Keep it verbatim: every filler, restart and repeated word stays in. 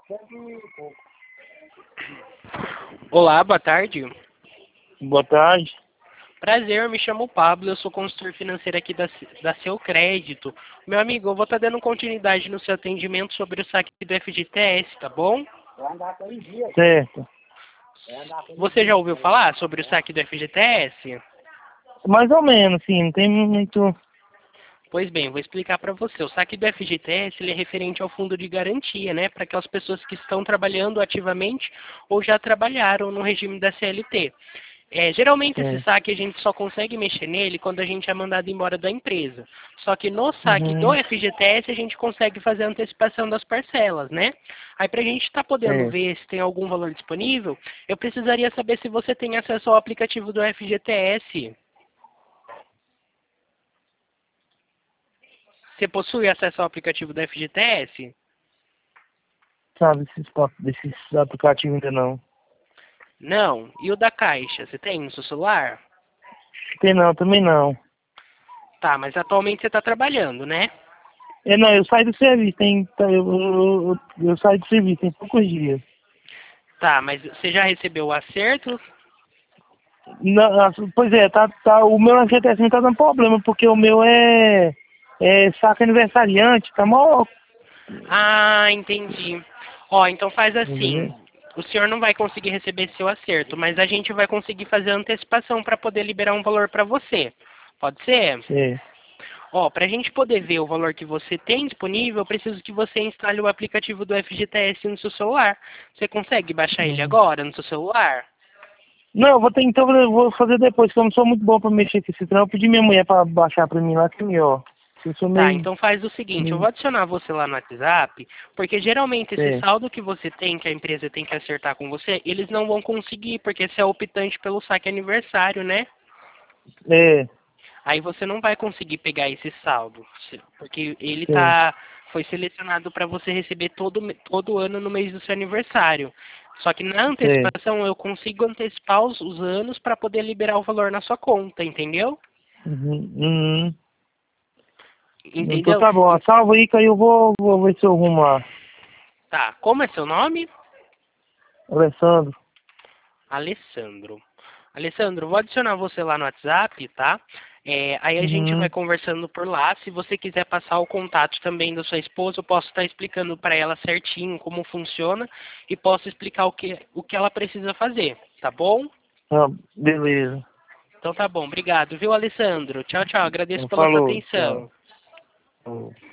Olá, boa tarde. Boa tarde. Prazer, me chamo Pablo, eu sou consultor financeiro aqui da, da Seu Crédito. Meu amigo, eu vou estar dando continuidade no seu atendimento sobre o saque do F G T S, tá bom? Certo. Você já ouviu falar sobre o saque do F G T S? Mais ou menos, sim, não tem muito... Pois bem, vou explicar para você. O saque do F G T S ele é referente ao fundo de garantia, né? Para aquelas pessoas que estão trabalhando ativamente ou já trabalharam no regime da C L T. É, geralmente esse Certo. saque a gente só consegue mexer nele quando a gente é mandado embora da empresa. Só que no saque do Uhum. F G T S a gente consegue fazer a antecipação das parcelas, né? Aí para a gente estar podendo Certo. ver se tem algum valor disponível, eu precisaria saber se você tem acesso ao aplicativo do F G T S. Você possui acesso ao aplicativo do F G T S? Sabe, desses, pa- desses aplicativos ainda não. Não. E o da Caixa, você tem no seu celular? Tem não, também não. Tá, mas atualmente você está trabalhando, né? É, não, eu saí do serviço, tem... tá, Eu, eu, eu, eu saí do serviço tem poucos dias. Tá, mas você já recebeu o acerto? Não, ah, pois é, tá, tá, o meu F G T S tá dando problema, porque o meu é... É saco aniversariante, tá mó... Ah, entendi. Ó, então faz assim. Entendeu? O senhor não vai conseguir receber seu acerto, mas a gente vai conseguir fazer a antecipação para poder liberar um valor para você. Pode ser? Certo. Ó, para a gente poder ver o valor que você tem disponível, eu preciso que você instale o aplicativo do F G T S no seu celular. Você consegue baixar ele Uhum. agora no seu celular? Não, eu vou ter, então eu vou fazer depois, que eu não sou muito bom pra mexer com esse trampo. Eu pedi minha mulher pra baixar pra mim lá, que melhor. Eu sou Tá, meio... então faz o seguinte, eu meio... vou adicionar você lá no WhatsApp, porque geralmente esse Certo. saldo que você tem, que a empresa tem que acertar com você, eles não vão conseguir, porque você é optante pelo saque aniversário, né? É, Aí você não vai conseguir pegar esse saldo, se- porque ele certo. tá, foi selecionado para você receber todo, me- todo ano no mês do seu aniversário. Só que na Certo. antecipação eu consigo antecipar os, os anos para poder liberar o valor na sua conta, entendeu? Uhum. Uhum. Então Entendeu? tá bom, E- salva aí que aí eu vou, vou ver se eu arrumo lá. Tá, como é seu nome? Alessandro. Alessandro. Alessandro, vou adicionar você lá no WhatsApp, tá? É, aí a gente vai Uhum. conversando por lá. Se você quiser passar o contato também da sua esposa, eu posso estar explicando para ela certinho como funciona e posso explicar o que, o que ela precisa fazer, tá bom? Ah, beleza. Então tá bom, obrigado, viu, Alessandro? Tchau, tchau, agradeço pela sua Falou, tchau. atenção. Falou.